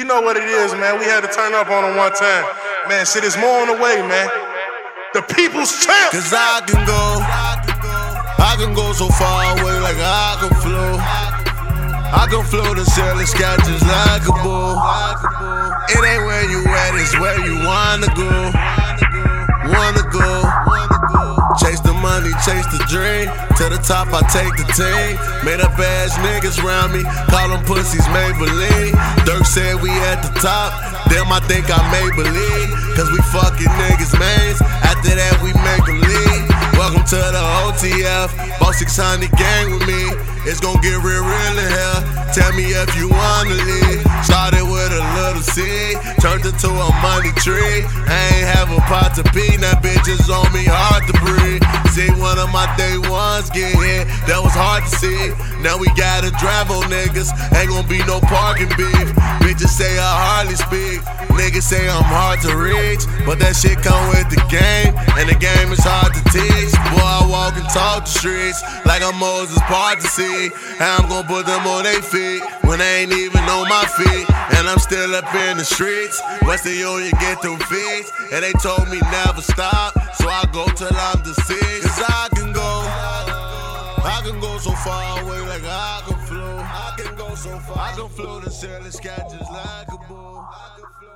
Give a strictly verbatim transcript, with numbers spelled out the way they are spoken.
know what it is, man. We had to turn up on them one time. Man, shit is more on the way, man. The people's champ. Cause I can go, I can go so far away like I can flow. I can flow the sailing sky just like a bull. It ain't where you at, it's where you wanna go. Wanna go. Chase the money, chase the dream. To the top, I take the team. Made up ass niggas round me, call them pussies Maybelline. Dirk said we at the top, damn I think I made believe. Cause we fucking niggas mains, after that we make them leave. Welcome to the O T F, Boss six hundred gang with me. It's gon' get real real in here, tell me if you wanna leave. Started with a little seed, turned into a money tree. I ain't have a pot to pee, now bitches on me hard to breathe. See one of my day ones get hit, that was hard to see. Now we gotta drive on niggas, ain't gon' be no parking beef. Bitches say I hardly speak, niggas say I'm hard to reach. But that shit come with the game, and the game is hard to teach. Boy, I walk and talk the streets like I'm Moses part to see. How I'm gon' put them on their feet when they ain't even on my feet. And I'm still up in the streets, Western Union get them fees. And they told me never stop, so I go till I'm deceased. Cause I can go, I can go so far away like I can flow. I can go so far, I can flow the sailing sky just like a bull.